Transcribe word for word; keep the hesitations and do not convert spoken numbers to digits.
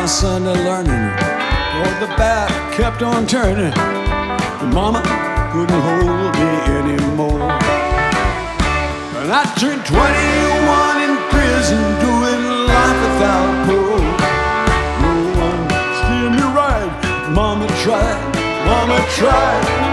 my Sunday learning. Toward the bat kept on turning. Mama couldn't hold me anymore. And I turned twenty-one in prison, doing life without parole. No one steered me right. Mama tried, Mama tried.